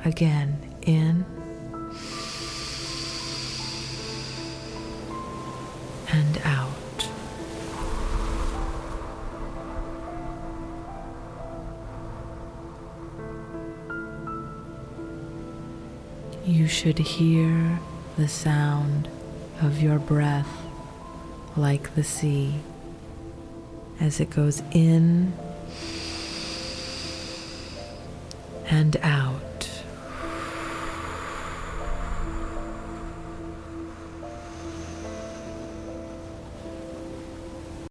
again. In and out. You should hear the sound of your breath like the sea as it goes in and out.